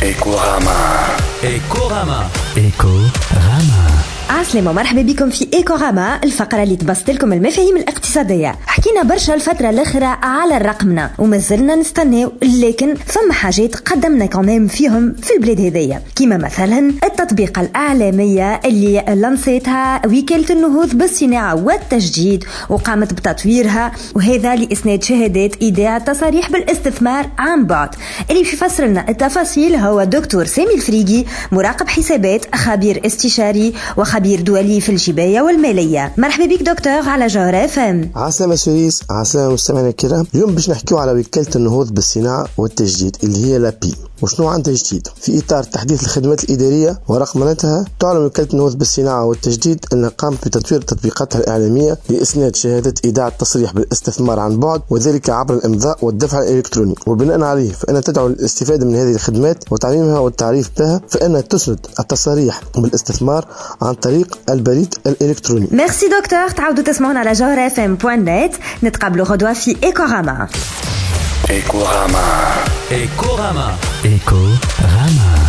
إيكوغاما. إيكوغاما. إيكوغاما. عسلامة ومرحبا بكم في إيكوغاما، الفقرة اللي تبسط لكم المفاهيم الاقتصادية. حكينا برشا الفترة الأخرى على الرقمنة ومازلنا نستناو، لكن ثم حاجات قدمنا كمان فيهم في البلاد هذية، كما مثلا التطبيقة الإعلامية اللي لانسيتها وكالة النهوض بالصناعة والتجديد وقامت بتطويرها، وهذا لإسناد شهادات إيداع التصاريح بالاستثمار عن بعد. اللي يفسر لنا التفاصيل هو دكتور سامي الفريقي، مراقب حسابات، خبير استشاري وخبير دولي في الجباية والمالية. مرحبا بك دكتور على جوهرة FM. عسلامة سوريس، عسلامة مستمعينا الكرام. اليوم باش نحكيو على وكالة النهوض بالصناعة والتجديد اللي هي لابي. وشنو عندها جديد؟ في إطار تحديث الخدمات الإدارية ورقمنتها، تعلن وكالة النهوض بالصناعة والتجديد أنها قامت بتطوير تطبيقاتها الإعلامية لإسناد شهادة إيداع التصريح بالاستثمار عن بعد، وذلك عبر الإمضاء والدفع الإلكتروني. وبناء عليه فإنها تدعو للاستفادة من هذه الخدمات وتعميمها والتعريف بها، فإنها تسند التصاريح بالاستثمار عن طريق البريد الإلكتروني. ميرسي دكتور. تعودوا تسمعون على جوهرة FM.net. نتقابلوا غدوة في إيكوغاما. إيكوغاما. إيكوغاما. إيكوغاما.